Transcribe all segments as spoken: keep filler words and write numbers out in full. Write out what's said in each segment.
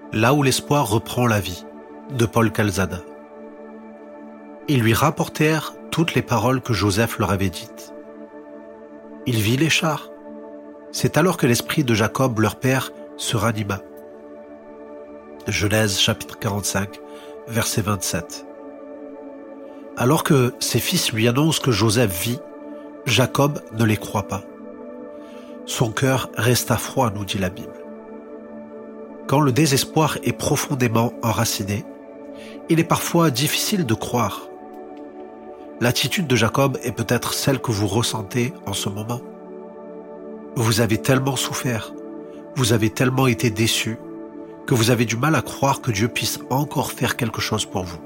Là où l'espoir reprend la vie, de Paul Calzada. Ils lui rapportèrent toutes les paroles que Joseph leur avait dites. Il vit les chars. C'est alors que l'esprit de Jacob, leur père, se ranima. Genèse chapitre quarante-cinq, verset vingt-sept. Alors que ses fils lui annoncent que Joseph vit, Jacob ne les croit pas. Son cœur resta froid, nous dit la Bible. Quand le désespoir est profondément enraciné, il est parfois difficile de croire. L'attitude de Jacob est peut-être celle que vous ressentez en ce moment. Vous avez tellement souffert, vous avez tellement été déçus, que vous avez du mal à croire que Dieu puisse encore faire quelque chose pour vous.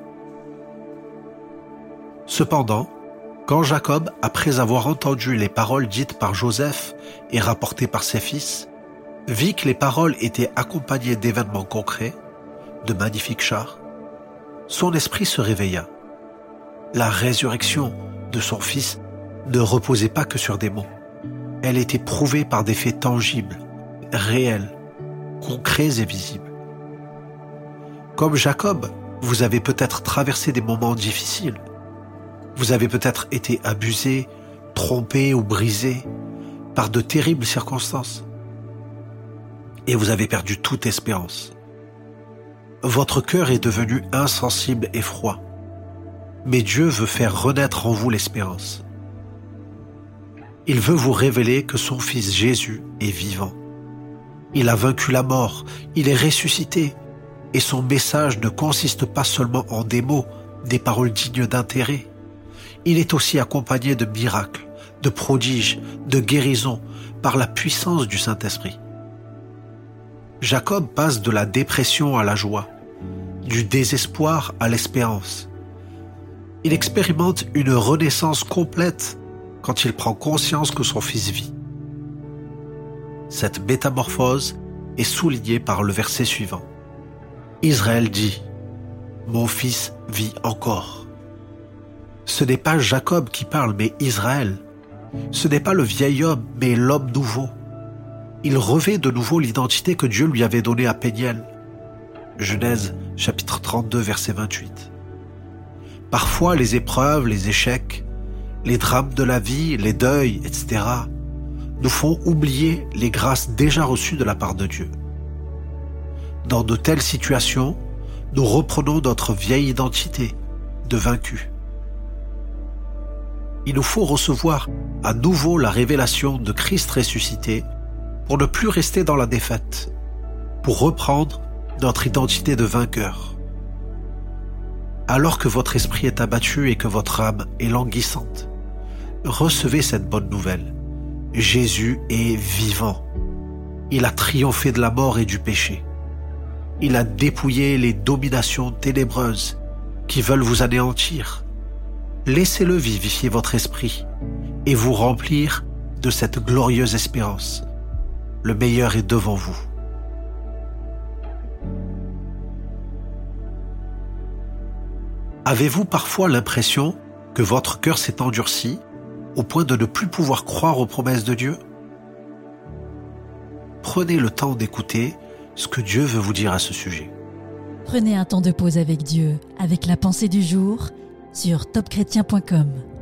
Cependant, quand Jacob, après avoir entendu les paroles dites par Joseph et rapportées par ses fils, vit que les paroles étaient accompagnées d'événements concrets, de magnifiques chars, son esprit se réveilla. La résurrection de son fils ne reposait pas que sur des mots. Elle était prouvée par des faits tangibles, réels, concrets et visibles. Comme Jacob, vous avez peut-être traversé des moments difficiles. Vous avez peut-être été abusé, trompé ou brisé par de terribles circonstances. Et vous avez perdu toute espérance. Votre cœur est devenu insensible et froid. Mais Dieu veut faire renaître en vous l'espérance. Il veut vous révéler que son Fils Jésus est vivant. Il a vaincu la mort, il est ressuscité, et son message ne consiste pas seulement en des mots, des paroles dignes d'intérêt. Il est aussi accompagné de miracles, de prodiges, de guérisons, par la puissance du Saint-Esprit. Jacob passe de la dépression à la joie, du désespoir à l'espérance. Il expérimente une renaissance complète quand il prend conscience que son fils vit. Cette métamorphose est soulignée par le verset suivant. Israël dit « Mon fils vit encore ». Ce n'est pas Jacob qui parle, mais Israël. Ce n'est pas le vieil homme, mais l'homme nouveau. Il revêt de nouveau l'identité que Dieu lui avait donnée à Péniel. Genèse chapitre trente-deux, verset vingt-huit. Parfois, les épreuves, les échecs, les drames de la vie, les deuils, et cetera, nous font oublier les grâces déjà reçues de la part de Dieu. Dans de telles situations, nous reprenons notre vieille identité de vaincu. Il nous faut recevoir à nouveau la révélation de Christ ressuscité pour ne plus rester dans la défaite, pour reprendre notre identité de vainqueur. Alors que votre esprit est abattu et que votre âme est languissante, recevez cette bonne nouvelle. Jésus est vivant. Il a triomphé de la mort et du péché. Il a dépouillé les dominations ténébreuses qui veulent vous anéantir. Laissez-le vivifier votre esprit et vous remplir de cette glorieuse espérance. Le meilleur est devant vous. Avez-vous parfois l'impression que votre cœur s'est endurci au point de ne plus pouvoir croire aux promesses de Dieu? Prenez le temps d'écouter ce que Dieu veut vous dire à ce sujet. Prenez un temps de pause avec Dieu, avec la pensée du jour, sur top chrétien point com.